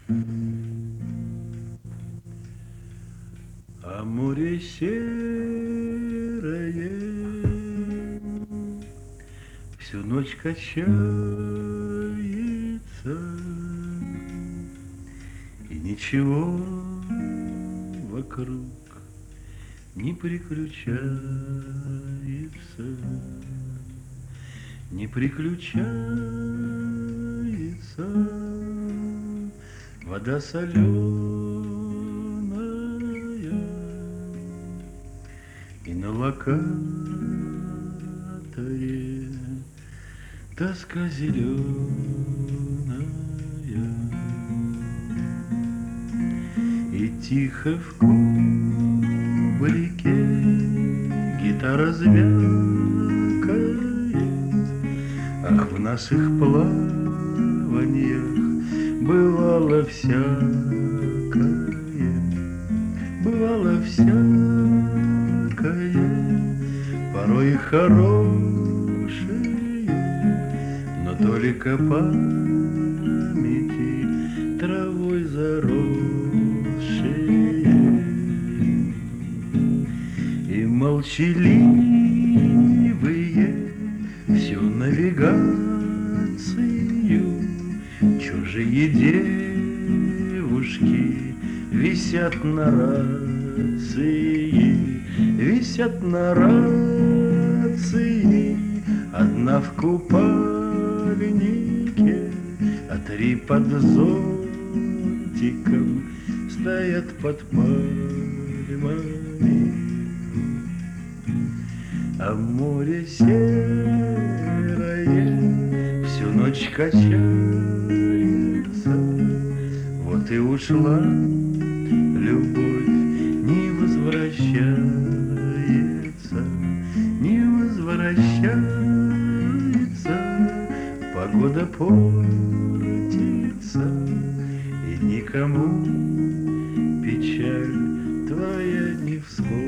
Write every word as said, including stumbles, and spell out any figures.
А море серое всю ночь качается, и ничего вокруг не приключается, не приключается. Вода соленая, и на локатое тоска зеленая. И тихо в кубрике гитара звякает. Ах, в наших плаваньях бывало всякое, бывало всякое, порой и хорошее, но только памяти травой заросшие. И молчаливые всю навигацию чужие девушки висят на рации, висят на рации. Одна в купальнике, а три под зонтиком стоят под пальмами. А море серое всю ночь качается. Вот и ушла любовь, не возвращается, не возвращается. Погода портится, и никому печаль твоя не вспомнится.